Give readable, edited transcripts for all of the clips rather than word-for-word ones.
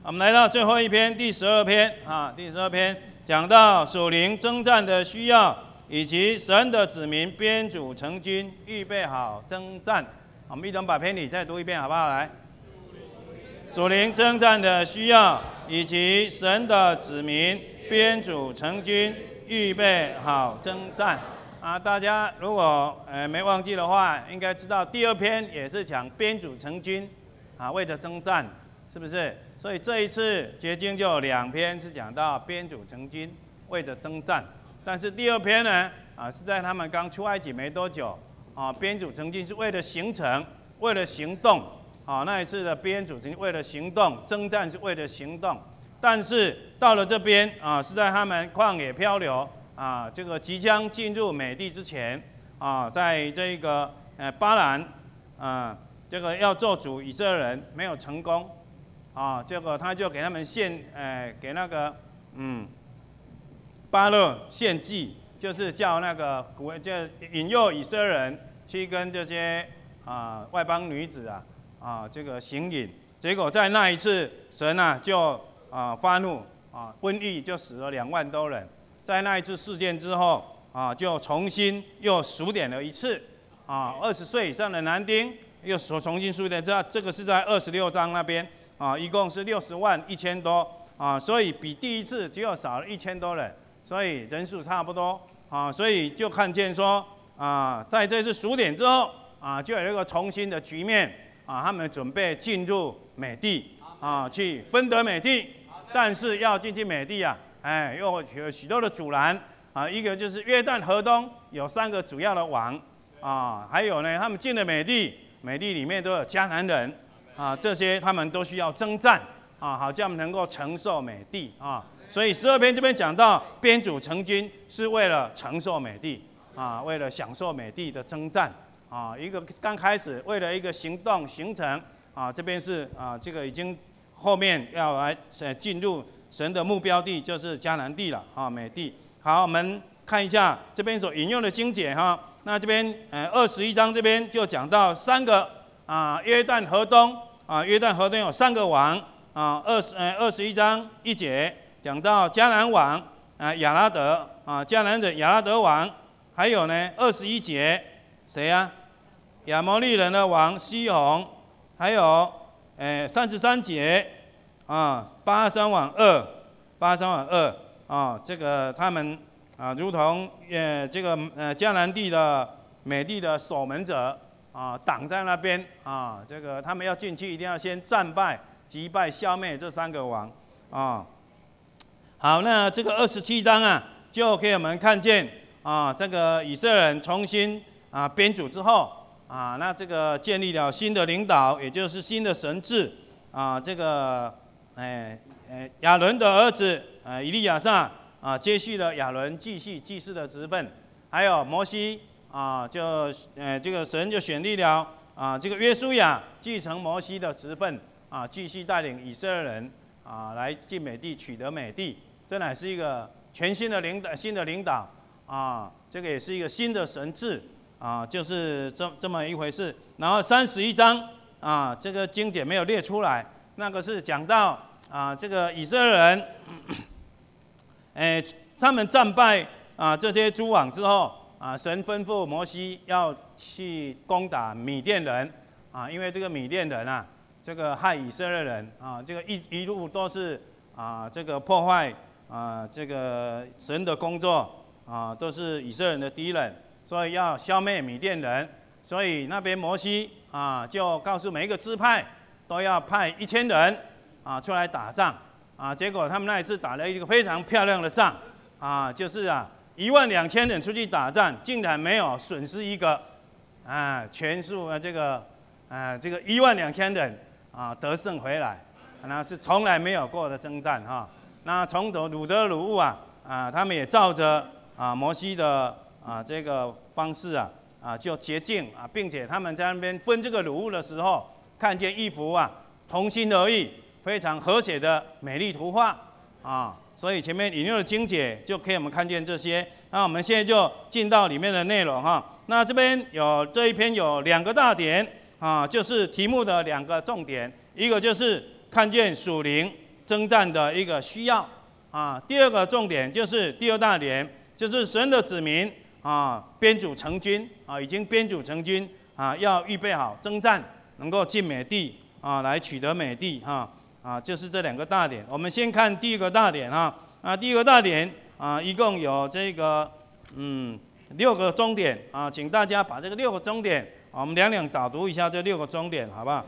我们来到最后一篇，第12篇啊，第12篇讲到属灵征战的需要，以及神的子民编组成军，预备好征战。我们一同把篇里再读一遍，好不好？来，属灵征战的需要，以及神的子民编组成军，预备好征战。啊，大家如果没忘记的话，应该知道第2篇也是讲编组成军，啊，为着征战，是不是？所以这一次结经就有2篇是讲到编组成军，为着征战。但是第2篇呢，啊，是在他们刚出埃及没多久，啊，编组成军是为了行程，为了行动，啊，那一次的编组成军为了行动，征战是为了行动。但是到了这边啊，是在他们旷野漂流。啊，这个即将进入美地之前，啊，在这个巴兰，啊，这个要做主以色列人没有成功，啊，这个他就给他们给那个巴勒献祭，就是叫那个就引诱以色列人去跟这些外邦女子这个行淫，结果在那一次神就发怒瘟疫就死了2万多人。在那一次事件之后，就重新又数点了一次，20岁以上的男丁又重新数点，这个是在26章那边，一共是60万1000多，所以比第一次只有少了1000多人，所以人数差不多，所以就看见说，在这次数点之后，就有一个重新的局面，他们准备进入美地，去分得美地，但是要进去美地又有许多的阻拦一个就是约旦河东有3个主要的王还有呢，他们进了美地，美地里面都有迦南人这些他们都需要征战好叫他们能够承受美地所以12篇这边讲到编组成军是为了承受美地为了享受美地的征战一个刚开始为了一个行动行程这边是这个已经后面要来进入。神的目标地就是迦南地了美地。好，我们看一下这边所引用的经节那这边21章这边就讲到3个约旦河东约旦河东有3个王21章1节讲到迦南王亚拉德迦南的亚拉德王，还有呢21节谁亚摩利人的王西宏，还有33节。83往2这个他们如同这个迦南地的美地的守门者挡在那边这个他们要进去一定要先战败、击败、消灭这3个王好，那这个27章就可以我们看见这个以色列人重新编组之后那这个建立了新的领导，也就是新的神制这个。亚伦的儿子以利亚撒接续了亚伦继续祭司的职分，还有摩西这个神就选立了这个约书亚继承摩西的职分继续带领以色列人来进美地，取得美地。这乃是一个全新的领导这个也是一个新的神制就是这么一回事。然后31章这个经节没有列出来。那个是讲到这个以色列人，他们战败这些诸王之后神吩咐摩西要去攻打米甸人因为这个米甸人这个害以色列人这个一路都是这个破坏这个神的工作都是以色列人的敌人，所以要消灭米甸人，所以那边摩西就告诉每一个支派。都要派1000人出来打仗结果他们那一次打了一个非常漂亮的仗就是12000人出去打仗，竟然没有损失一个全数这个12000人得胜回来，那是从来没有过的征战那从头掳得掳物他们也照着摩西的这个方式就洁净并且他们在那边分这个掳物的时候。看见一幅同心合意、非常和谐的美丽图画所以前面引用的经节就可以我们看见这些。那我们现在就进到里面的内容那这边这一篇有2个大点就是题目的2个重点，一个就是看见属灵征战的一个需要啊。第二个重点就是第二大点，就是神的子民啊，编组成军啊，已经编组成军啊，要预备好征战，能够进美地啊，来取得美地哈就是这两个大点。我们先看第一个大点第一个大点一共有这个6个终点请大家把这个6个终点我们两导读一下这6个终点，好不好？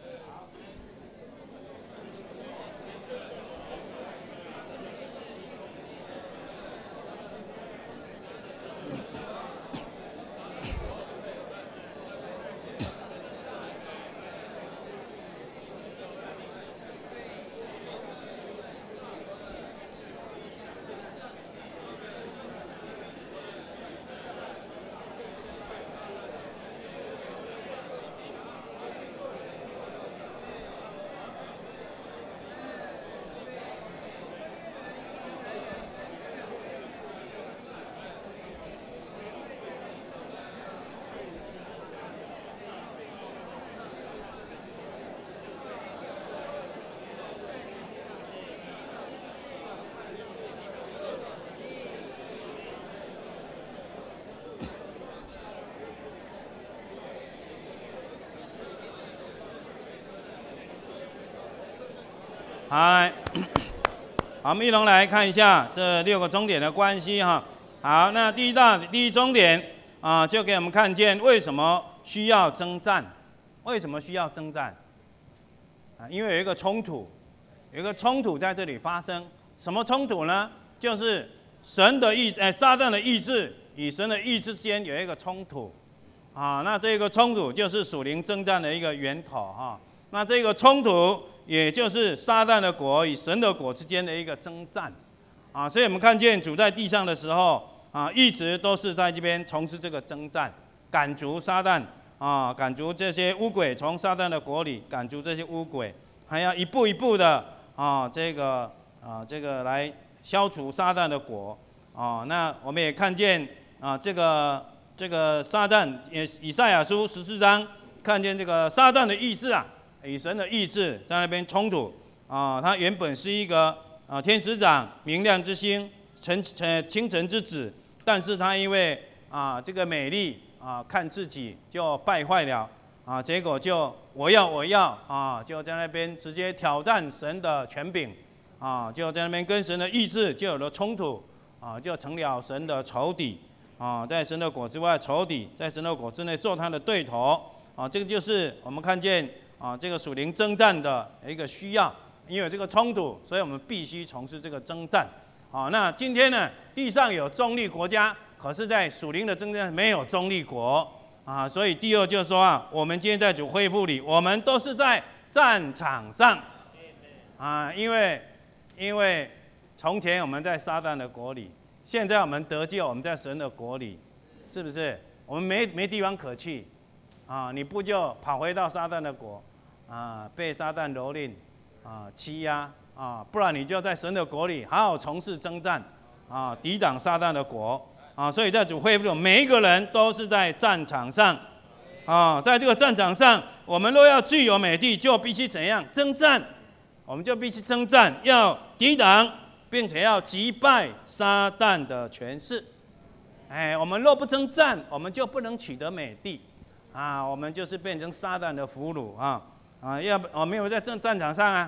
好，我们一同来看一下这6个终点的关系哈。好，那第一终点就给我们看见为什么需要征战？为什么需要征战？因为有一个冲突，在这里发生。什么冲突呢？就是撒旦的意志与神的意志之间有一个冲突那这个冲突就是属灵征战的一个源头那这个冲突也就是撒旦的国与神的国之间的一个征战所以我们看见主在地上的时候一直都是在这边从事这个征战，赶逐撒旦赶逐这些污鬼，从撒旦的国里赶逐这些污鬼，还要一步一步的这个来消除撒旦的国那我们也看见这个撒旦以赛亚书14章看见这个撒旦的意志与神的意志在那边冲突他原本是一个天使长，明亮之星，清晨之子，但是他因为这个美丽看自己就败坏了结果就我要就在那边直接挑战神的权柄就在那边跟神的意志就有了冲突就成了神的仇敌在神的国之外仇敌，在神的国之内做他的对头这个就是我们看见这个属灵征战的一个需要，因为有这个冲突，所以我们必须从事这个征战那今天呢，地上有中立国家，可是在属灵的征战没有中立国所以第二就是说我们今天在主恢复里，我们都是在战场上因为从前我们在撒旦的国里，现在我们得救，我们在神的国里，是不是？我们没地方可去你不就跑回到撒旦的国被撒旦蹂躏欺压不然你就在神的国里好好从事征战抵挡撒旦的国所以在主恢复中，每一个人都是在战场上在这个战场上，我们若要具有美地，就必须怎样征战？我们就必须征战，要抵挡，并且要击败撒旦的权势。我们若不征战，我们就不能取得美地我们就是变成撒旦的俘虏要我们有在战场上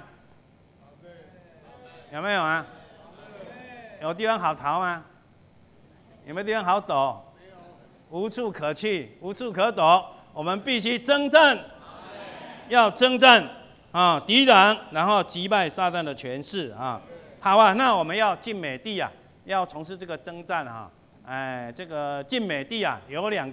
有没有有地方好逃吗？有没有地方好躲？无处可去，无处可躲。我们必须征战，要征战抵挡，然后击败撒旦的权势好那我们要进美地要从事这个征战这个进美地有两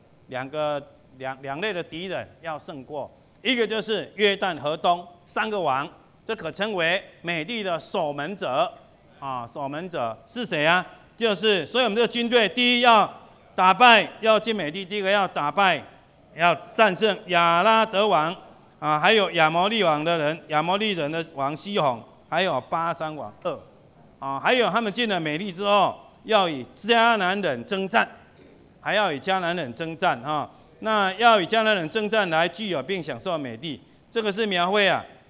类的敌人要胜过，一个就是约旦河东3个王，这可称为美地的守门者守门者是谁就是所以我们这个军队，第一要打败，要进美地，第一个要打败，要战胜亚拉德王还有亚摩利人的王西宏，还有巴珊王噩还有他们进了美地之后，要与迦南人征战，还要与迦南人征战那要与迦南人征战来具有并享受美地，这个是描绘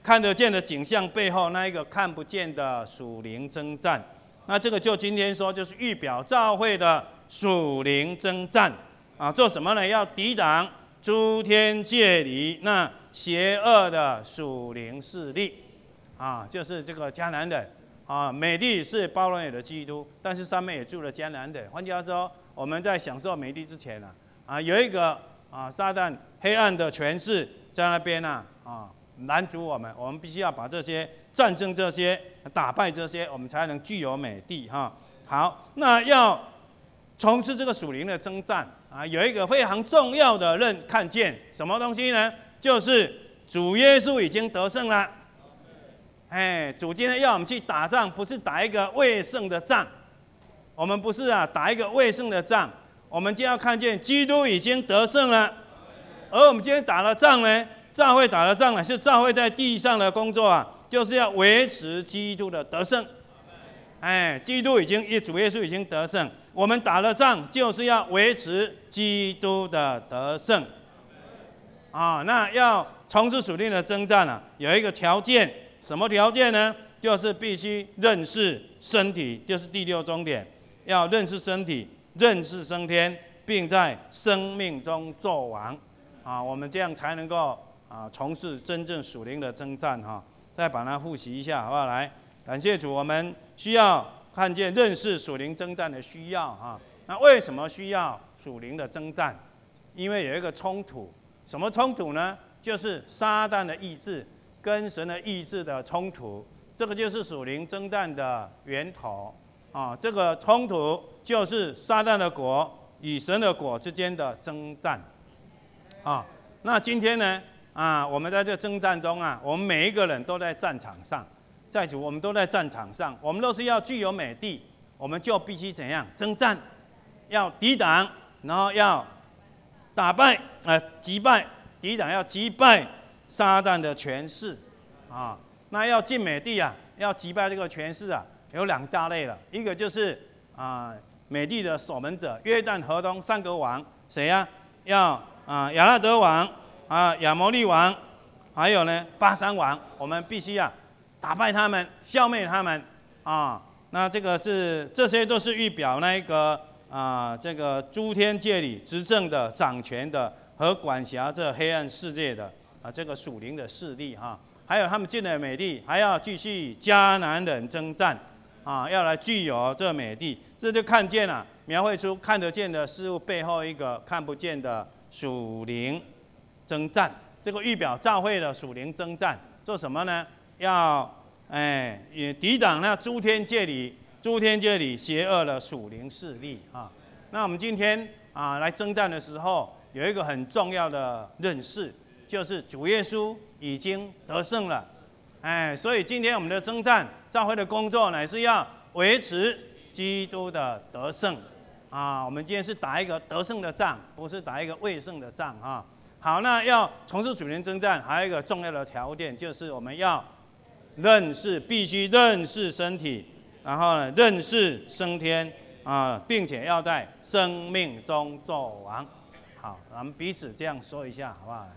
看得见的景象背后那一个看不见的属灵征战。那这个就今天说，就是预表教会的属灵征战啊，做什么呢？要抵挡诸天界里那邪恶的属灵势力啊，就是这个迦南人啊，美地是包容有的基督，但是上面也住了迦南人。换句话说，我们在享受美地之前有一个撒旦黑暗的权势在那边拦阻我们，我们必须要把这些战胜这些，打败这些，我们才能具有美地哈。好，那要从事这个属灵的征战有一个非常重要的看见什么东西呢？就是主耶稣已经得胜了。主今天要我们去打仗，不是打一个未胜的仗，我们不是打一个未胜的仗，我们就要看见基督已经得胜了。而我们今天打的仗呢？教会打的仗呢，是教会在地上的工作就是要维持基督的得胜。基督主耶稣已经得胜，我们打的仗就是要维持基督的得胜。那要从事属灵的征战有一个条件，什么条件呢？就是必须认识身体，就是第六重点，要认识身体，认识升天，并在生命中作王。我们这样才能够从事真正属灵的征战再把它复习一下，好不好？来，感谢主，我们需要看见认识属灵征战的需要那为什么需要属灵的征战？因为有一个冲突，什么冲突呢？就是撒旦的意志跟神的意志的冲突，这个就是属灵征战的源头这个冲突就是撒旦的国与神的国之间的征战那今天呢我们在这征战中我们每一个人都在战场上，在主我们都在战场上，我们都是要具有美地，我们就必须怎样征战，要抵挡，然后要打败击败，抵挡要击败撒旦的权势那要进美地要击败这个权势有两大类了，一个就是美地的守门者，约旦河东3个王，谁要亚拉德王亚摩利王，还有呢巴珊王，我们必须打败他们，消灭他们那这些都是预表那一个这个诸天界里执政的、掌权的和管辖这黑暗世界的这个属灵的势力还有他们进了美地，还要继续迦南人征战要来具有这美地，这就看见描绘出看得见的事物背后一个看不见的属灵征战。这个预表教会的属灵征战做什么呢？要也抵挡那诸天界里邪恶的属灵势力那我们今天来征战的时候，有一个很重要的认识，就是主耶稣已经得胜了所以今天我们的征战，教会的工作乃是要维持基督的得胜我们今天是打一个得胜的仗，不是打一个未胜的仗好，那要从事属灵征战，还有一个重要的条件，就是我们要必须认识身体，然后呢认识升天并且要在生命中作王。好，咱们彼此这样说一下，好不好？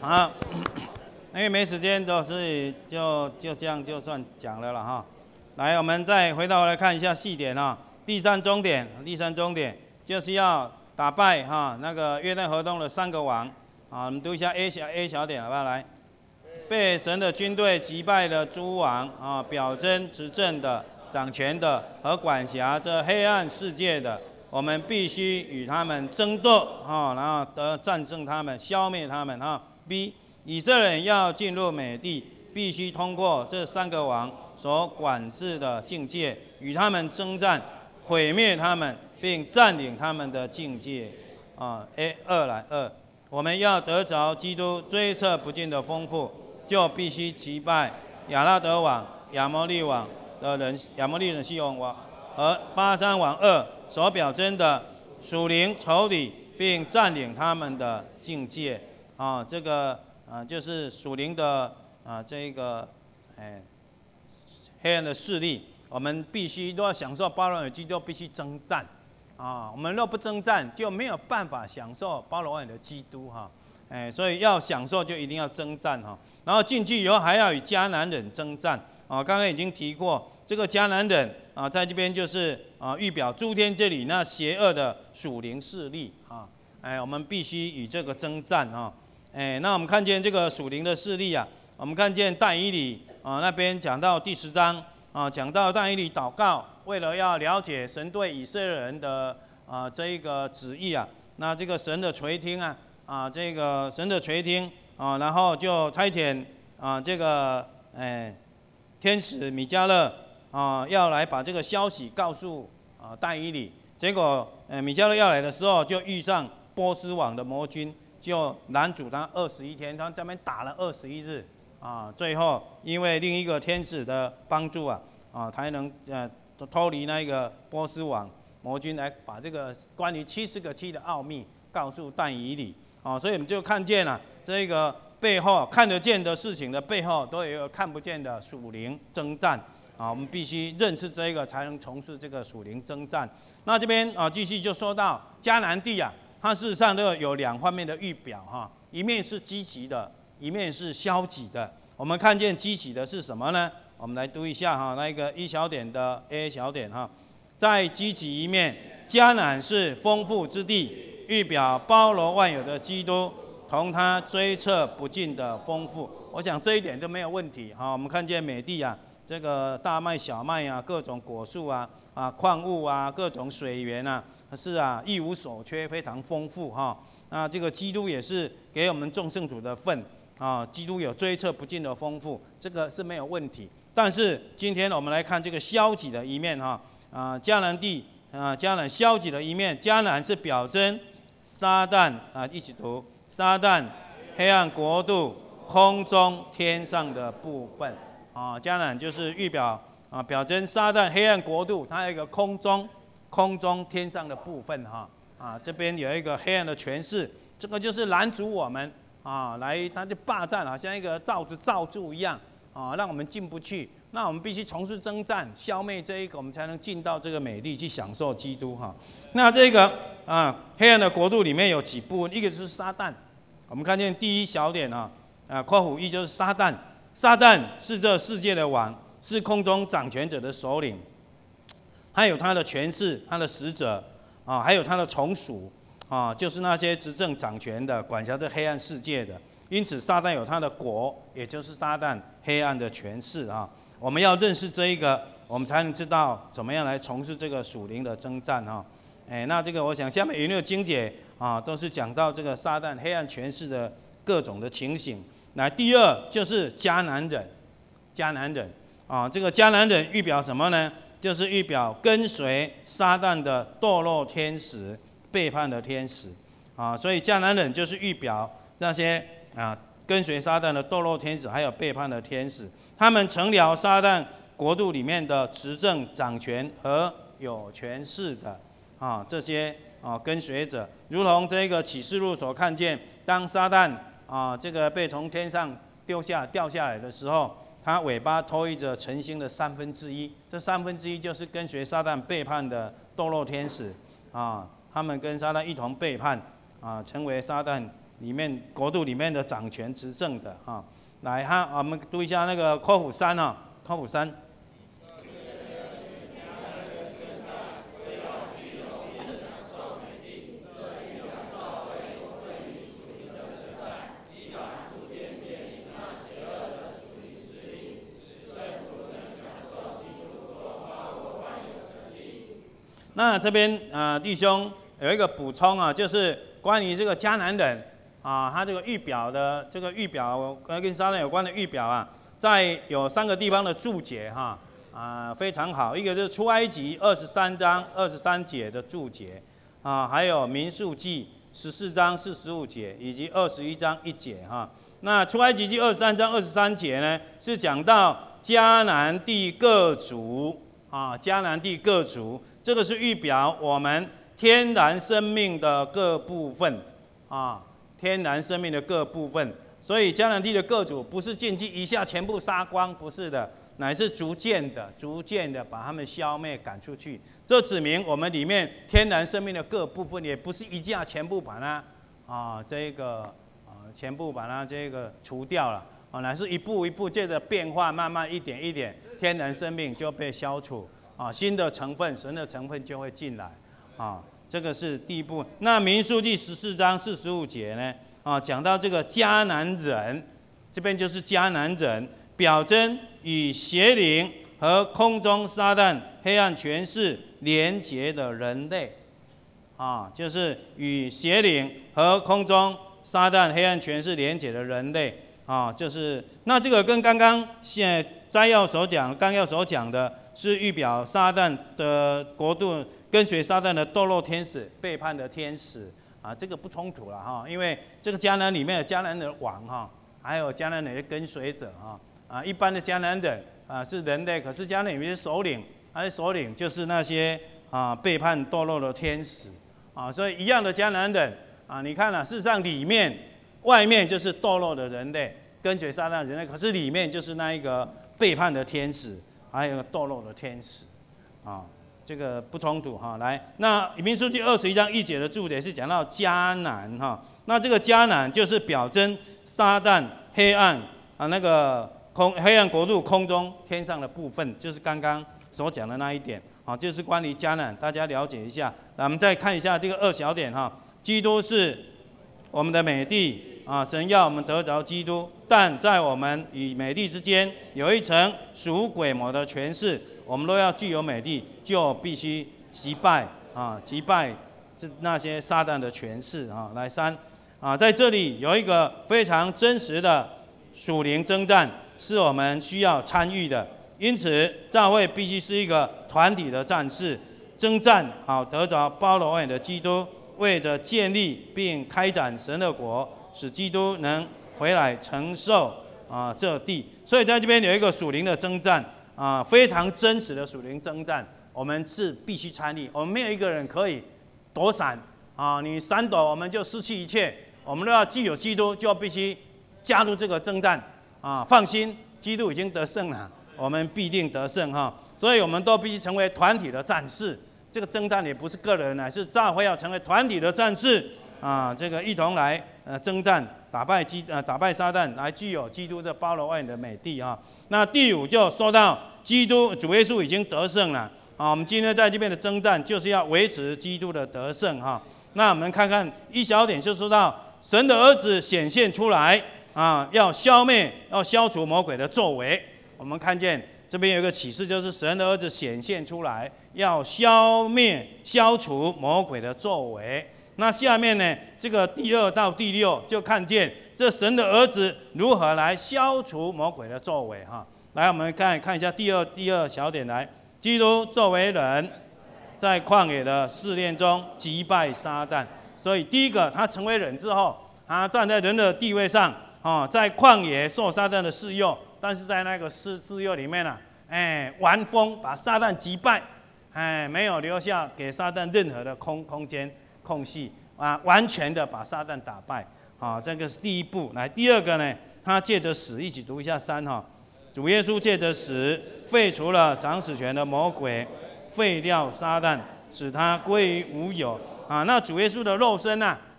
啊，因为没时间，所以就这样就算讲了哈。来，我们再回头来看一下细点啊。第三终点就是要打败那个约旦河东的3个王啊。我们读一下 A 小点好不好？来，被神的军队击败的诸王啊，表征执政的、掌权的和管辖这黑暗世界的，我们必须与他们争斗啊，然后战胜他们，消灭他们啊。B， 以色列人要进入美地，必须通过这3个王所管制的境界，与他们征战，毁灭他们，并占领他们的境界啊。2，我们要得着基督追测不尽的丰富，就必须击败亚拉德王、亚摩利人西宏王和巴珊王2所表征的属灵仇敌，并占领他们的境界啊。这个就是属灵的这个黑暗的势力，我们必须都要享受包罗万有基督，必须征战啊。我们若不征战，就没有办法享受包罗万有的基督哈。所以要享受就一定要征战哈。然后进去以后还要与迦南人征战啊。刚刚已经提过，这个迦南人啊，在这边就是预表诸天这里那邪恶的属灵势力啊。我们必须与这个征战啊。那我们看见这个属灵的势力啊，我们看见但以理那边讲到第10章啊，讲到但以理祷告，为了要了解神对以色列人的这一个旨意啊，那这个神的垂听这个神的垂听然后就差遣这个天使米迦勒要来把这个消息告诉但以理，结果米迦勒要来的时候，就遇上波斯王的魔军，就拦阻他21天，他在那边打了21日最后因为另一个天使的帮助才能脱离那个波斯王魔军，来把这个关于70个期的奥秘告诉但以理所以我们就看见了这个背后看得见的事情的背后，都有一个看不见的属灵征战我们必须认识这个，才能从事这个属灵征战。那这边继续就说到迦南地它事实上都有2方面的预表一面是积极的，一面是消极的。我们看见积极的是什么呢？我们来读一下那个1小点的 A 小点在积极一面，迦南是丰富之地，预表包罗万有的基督，同他追测不尽的丰富。我想这一点都没有问题我们看见美地这个大麦、小麦各种果树矿物各种水源是一无所缺，非常丰富那这个基督也是给我们众圣徒的份基督有追测不尽的丰富，这个是没有问题。但是今天我们来看这个消极的一面迦南地迦南消极的一面，迦南是表征撒旦一起读撒旦黑暗国度空中天上的部分迦南就是预表表征撒旦黑暗国度，它有一个空中天上的部分这边有一个黑暗的权势，这个就是拦阻我们来，他就霸占，好像一个罩子罩住一样让我们进不去。那我们必须从事征战，消灭这一个，我们才能进到这个美地去享受基督那这个黑暗的国度里面有几部分，一个就是撒旦。我们看见第1小点括弧1就是撒旦，撒旦是这世界的王，是空中掌权者的首领，还有他的权势、他的使者还有他的从属就是那些执政掌权的、管辖这黑暗世界的。因此，撒旦有他的国，也就是撒旦黑暗的权势我们要认识这一个，我们才能知道怎么样来从事这个属灵的征战那这个我想下面有没有经节都是讲到这个撒旦黑暗权势的各种的情形。来，第2就是迦南人这个迦南人预表什么呢？就是预表跟随撒旦的堕落天使、背叛的天使所以迦南人就是预表那些跟随撒旦的堕落天使，还有背叛的天使，他们成了撒旦国度里面的执政掌权和有权势的这些跟随者，如同这个启示录所看见，当撒旦这个被从天上掉下来的时候，他尾巴拖着晨星的1/3，这1/3就是跟随撒旦背叛的堕落天使他们跟撒旦一同背叛成为撒旦里面国度里面的掌权执政的啊。来哈，我们读一下那个科普3啊，科普3。那这边弟兄有一个补充啊，就是关于这个迦南人啊，他这个预表的这个预表跟撒旦有关的预表啊，在有3个地方的注解哈非常好，一个就是出埃及23章23节的注解啊，还有民数记14章45节以及21章1节哈。那出埃及记23章23节呢，是讲到迦南地各族啊，迦南地各族。这个是预表我们天然生命的各部分啊，天然生命的各部分。所以迦南地的各族不是进去一下全部杀光，不是的，乃是逐渐的把他们消灭赶出去。这指明我们里面天然生命的各部分，也不是一下全部把它全部把它这个除掉了啊，乃是一步一步借着变化，慢慢一点一点，天然生命就被消除。啊，新的成分，神的成分就会进来，啊，这个是第一步。那民数记14章45节呢，啊，讲到这个迦南人，这边就是迦南人，表征与邪灵和空中撒旦、黑暗权势连结的人类，啊，就是与邪灵和空中撒旦、黑暗权势连结的人类，啊，就是那这个跟刚刚纲要所讲的。是预表撒旦的国度，跟随撒旦的堕落天使、背叛的天使啊，这个不冲突了哈，因为这个迦南里面的迦南的王哈，还有迦南人的跟随者啊，一般的迦南人啊是人类，可是迦南里面的首领，首领就是那些背叛堕落的天使啊，所以一样的迦南人啊，你看事实上外面就是堕落的人类，跟随撒旦的人类，可是里面就是那一个背叛的天使。还有堕落的天使，啊，这个不冲突哈。来，那民数记21章1节的注解是讲到迦南哈，那这个迦南就是表征撒旦、黑暗那个黑暗国度空中天上的部分，就是刚刚所讲的那一点，啊，就是关于迦南，大家了解一下。那我们再看一下这个2小点哈，基督是我们的美地啊，神要我们得着基督。但在我们与美地之间有一层属鬼魔的权势，我们若要具有美地，就必须击败那些撒旦的权势啊。来3啊，在这里有一个非常真实的属灵征战，是我们需要参与的。因此，教会必须是一个团体的战士，征战好得着包罗万有的基督，为着建立并开展神的国，使基督能回来承受这地，所以在这边有一个属灵的征战啊，非常真实的属灵征战，我们是必须参与。我们没有一个人可以躲闪啊，你闪躲我们就失去一切。我们都要具有基督，就必须加入这个征战啊！放心，基督已经得胜了，我们必定得胜哈。所以我们都必须成为团体的战士。这个征战也不是个人，乃是教会要成为团体的战士啊！这个一同来征战。打败撒旦，来具有基督的包罗万有的美地啊。那第5就说到基督主耶稣已经得胜了啊。我们今天在这边的征战，就是要维持基督的得胜哈。那我们看看1小点，就说到神的儿子显现出来啊，要消除魔鬼的作为。我们看见这边有一个启示，就是神的儿子显现出来，要消除魔鬼的作为。那下面呢，这个第2到第6就看见这神的儿子如何来消除魔鬼的作为哈。来，我们看一下第二小点来，基督作为人，在旷野的试炼中击败撒旦。所以第一个，他成为人之后，他站在人的地位上在旷野受撒旦的试诱，但是在那个试诱里面完封把撒旦击败，没有留下给撒旦任何的空间。空隙完全的把撒旦打败这个是第一步。来，第2个呢，他借着死，一起读一下3主耶稣借着死废除了掌死权的魔鬼，废掉撒旦，使他归于无有那主耶稣的肉身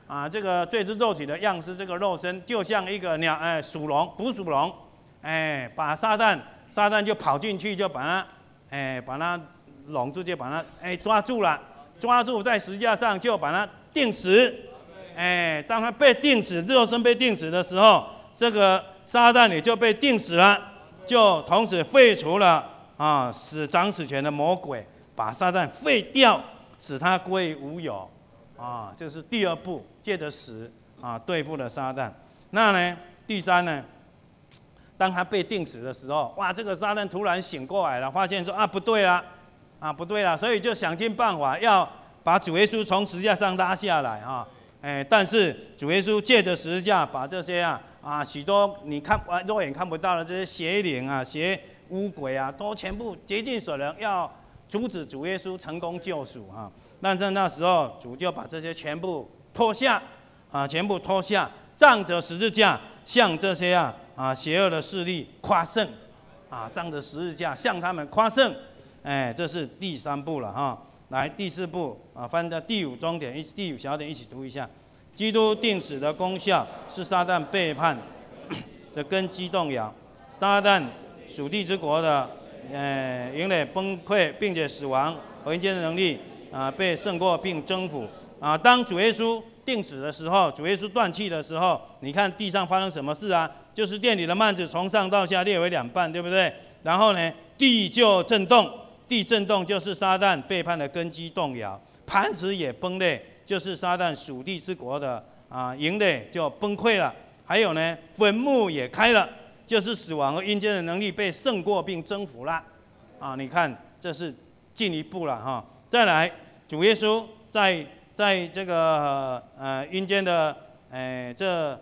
这个罪之肉体的样式，这个肉身就像一个属龙，捕属龙，把撒旦就跑进去，就把它拢住，就把它抓住了，抓住在十字架上就把它钉死。当他被钉死，肉身被钉死的时候，这个撒旦也就被钉死了，就同时废除了掌死权的魔鬼，把撒旦废掉，使他归无有。这是第二步，借着死对付了撒旦。那呢，第三呢，当他被钉死的时候，哇，这个撒旦突然醒过来了，发现说不对了，所以就想尽办法要把主耶稣从十字架上拉下来但是主耶稣借着十字架，把这些许多你肉眼看不到的这些邪灵邪污鬼都全部竭尽所能要阻止主耶稣成功救赎但是那时候主就把这些全部脱下仗着十字架向这些邪恶的势力夸胜仗着十字架向他们夸胜。这是第三步了来，第四步翻到第五中点，第五小点一起读一下。基督定死的功效是撒旦背叛的根基动摇，撒旦属地之国的营垒崩溃，并且死亡和阴间的能力被胜过并征服当主耶稣定死的时候，主耶稣断气的时候，你看地上发生什么事就是殿里的幔子从上到下裂为两半，对不对？然后呢，地就震动。地震动就是撒旦背叛的根基动摇，磐石也崩裂，就是撒旦属地之国的营垒就崩溃了。还有呢，坟墓也开了，就是死亡和阴间的能力被胜过并征服了你看，这是进一步了再来，主耶稣在这个阴间的这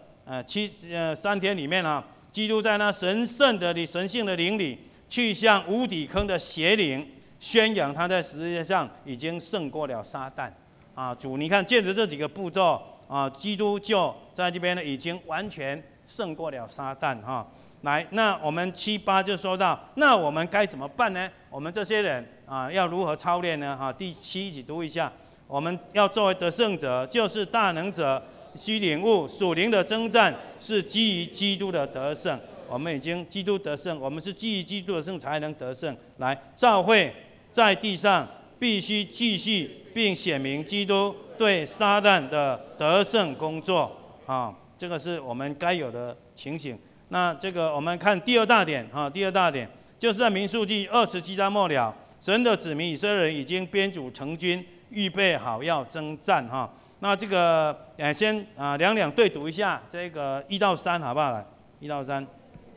3天里面基督在那神圣的神性的灵里，去向无底坑的邪灵宣扬他在十字架上已经胜过了撒旦主，你看借着这几个步骤基督就在这边呢已经完全胜过了撒旦来，那我们7、8就说到，那我们该怎么办呢？我们这些人要如何操练呢？第7一起读一下。我们要作为得胜者，就是大能者，需领悟属灵的征战是基于基督的得胜。我们已经基督得胜，我们是基于基督得胜才能得胜。来，教会在地上必须继续并显明基督对撒旦的得胜工作这个是我们该有的情形。那这个我们看第二大点第二大点就是在民数记27章末了，神的子民以色列人已经编组成军，预备好要征战那这个先两对读一下这个1到3好不好？来，1到3。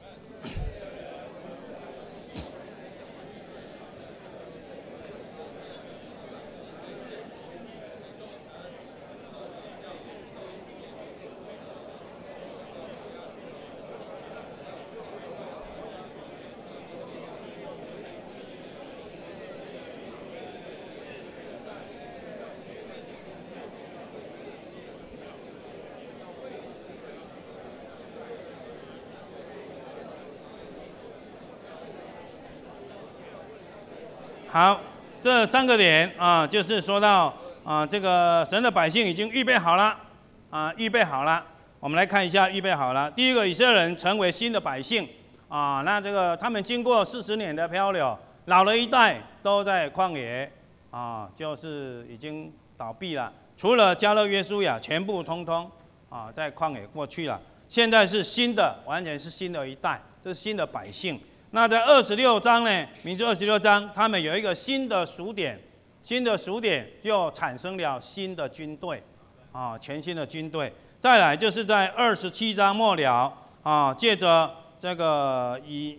好，这3个点就是说到这个神的百姓已经预备好了预备好了。我们来看一下预备好了。第一个，以色列人成为新的百姓那这个他们经过40年的漂流，老了一代都在旷野就是已经倒闭了，除了迦勒约书亚，全部通通在旷野过去了。现在是新的，完全是新的一代，这是新的百姓。那在26章呢，民数26章，他们有一个新的数点，新的数点就产生了新的军队全新的军队。再来就是在27章末了借着这个以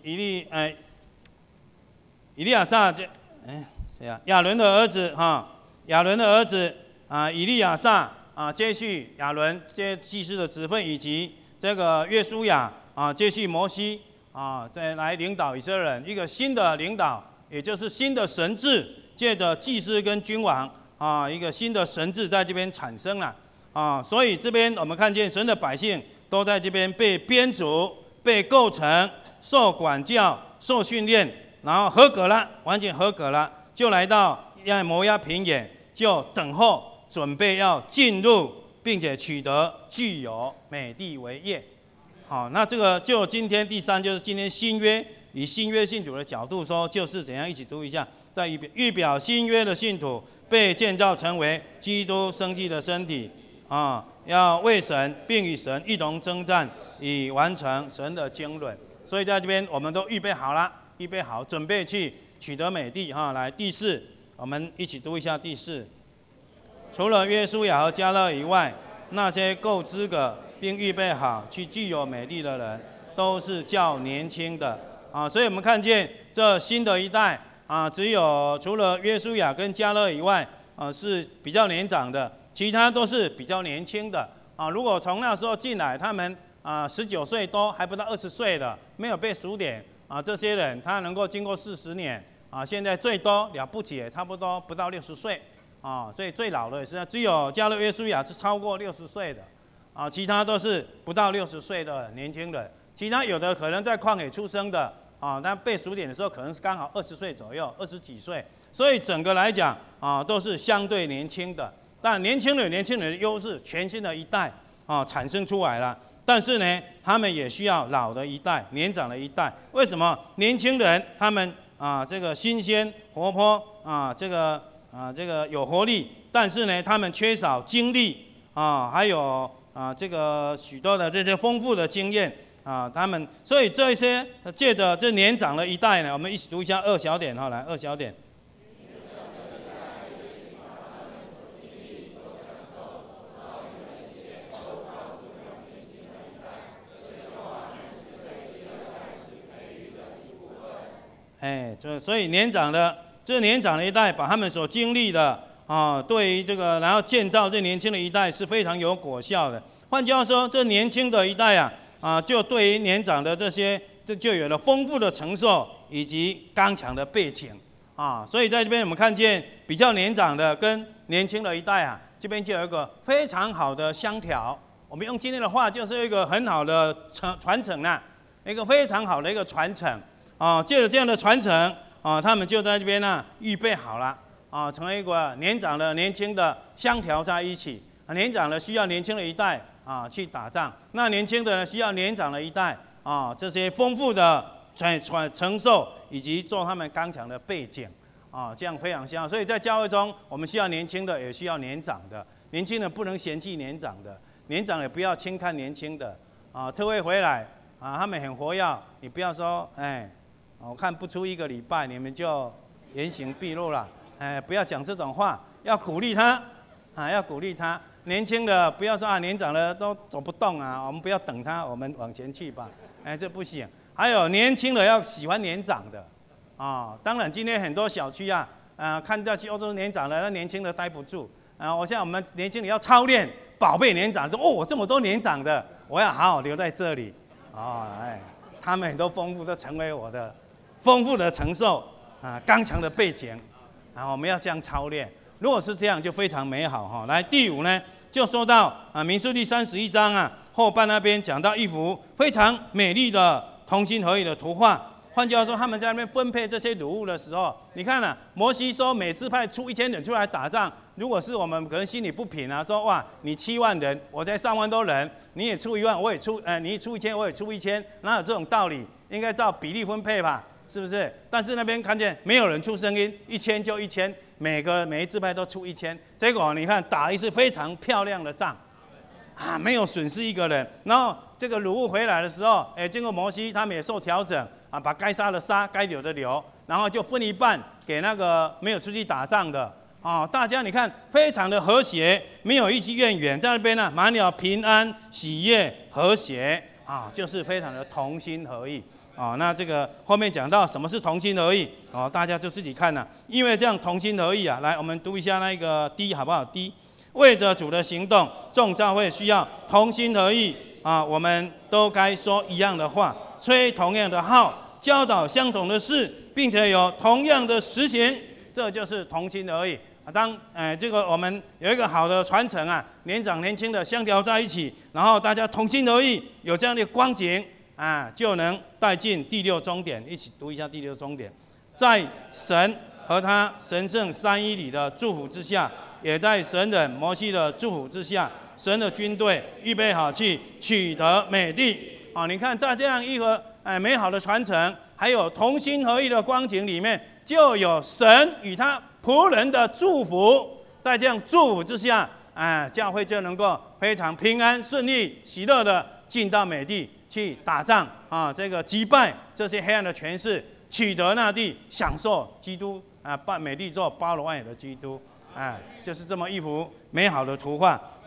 利亚撒谁亚伦的儿子亚伦的儿子以利亚撒接续亚伦接祭司的职分，以及这个约书亚接续摩西再来领导以色列人，一个新的领导，也就是新的神制，借着祭司跟君王一个新的神制在这边产生了所以这边我们看见神的百姓都在这边被编组、被构成、受管教、受训练，然后合格了，完全合格了，就来到摩押平原，就等候准备要进入并且取得具有美地为业。好，那这个就今天第三，就是今天新约，以新约信徒的角度说，就是怎样，一起读一下，在预表新约的信徒被建造成为基督生机的身体啊，要为神并与神一同征战，以完成神的经纶。所以在这边我们都预备好了，预备好，准备去取得美地哈。来第四，我们一起读一下第四。除了约书亚和迦勒以外，那些够资格并预备好去具有美地的人，都是较年轻的啊。所以我们看见这新的一代啊，只有除了约书亚跟迦勒以外啊是比较年长的，其他都是比较年轻的啊。如果从那时候进来，他们19岁多，还不到20岁的，没有被数点啊，这些人他能够经过40年啊，现在最多了不起也差不多不到60岁。所以最老的是只有迦勒约书亚是超过60岁的，其他都是不到60岁的年轻人。其他有的可能在旷野出生的，但被数点的时候可能是刚好20岁左右，20几岁。所以整个来讲，都是相对年轻的。但年轻人有年轻人的优势，全新的一代产生出来了。但是呢，他们也需要老的一代、年长的一代。为什么？年轻人他们这个新鲜活泼这个有活力，但是呢，他们缺少经历还有这个许多的这些丰富的经验他们，所以这些借着这年长的一代呢，我们一起读一下2小点来2小点。所以年长的一代把他们所经历的对于这个，然后建造这年轻的一代是非常有果效的。换句话说，这年轻的一代就对于年长的这些，就有了丰富的承受以及刚强的背景所以在这边我们看见比较年长的跟年轻的一代这边就有一个非常好的相调。我们用今天的话，就是一个很好的传承一个非常好的一个传承借着这样的传承他们就在这边预备好了成为一个年长的、年轻的相调在一起。年长的需要年轻的一代去打仗，那年轻的呢需要年长的一代这些丰富的承受以及做他们刚强的背景这样非常像。所以在教会中，我们需要年轻的，也需要年长的。年轻人不能嫌弃年长的，年长的也不要轻看年轻的特会回来他们很活跃，你不要说我看不出1个礼拜你们就原形毕露了，不要讲这种话，要鼓励他要鼓励他。年轻的不要说年长的都走不动我们不要等他，我们往前去吧，这不行。还有年轻的要喜欢年长的当然今天很多小区看到去欧洲年长的，那年轻的待不住我像我们年轻人要操练宝贝年长，说这么多年长的，我要好好留在这里他们很多丰富都成为我的丰富的承受刚强的背景我们要这样操练。如果是这样，就非常美好来，第5呢，就说到民数记31章后半那边讲到一幅非常美丽的同心合意的图画。换句话说，他们在那边分配这些掳物的时候，你看摩西说每支派出1000人出来打仗。如果是我们可能心里不平说哇，你7万人，我才3万多人，你也出1万，我也出你出1000，我也出1000，哪有这种道理？应该照比例分配吧，是不是？但是那边看见没有人出声音，1000就1000，每一支派都出1000，结果你看打一次非常漂亮的仗没有损失1个人。然后这个掳物回来的时候，经过摩西他们也受调整把该杀的杀，该留的留，然后就分一半给那个没有出去打仗的大家你看非常的和谐，没有一句怨言，在那边满了平安、喜悦、和谐就是非常的同心合意那这个后面讲到什么是同心合意大家就自己看因为这样同心合意来，我们读一下那个D好不好？D，为着主的行动，众教会需要同心合意我们都该说一样的话，吹同样的号，教导相同的事，并且有同样的实行，这就是同心合意当这个我们有一个好的传承年长年轻的相调在一起，然后大家同心合意，有这样的光景就能带进第6终点。一起读一下第6终点。在神和他神圣三一里的祝福之下，也在神人摩西的祝福之下，神的军队预备好去取得美地。你看在这样一个美好的传承，还有同心合意的光景里面，就有神与他仆人的祝福。在这样祝福之下，教会就能够非常平安顺利喜乐的进到美地去打仗这个击败这些黑暗的权势，取得那地，享受基督美地做包罗万有的基督就是这么一幅美好的图画。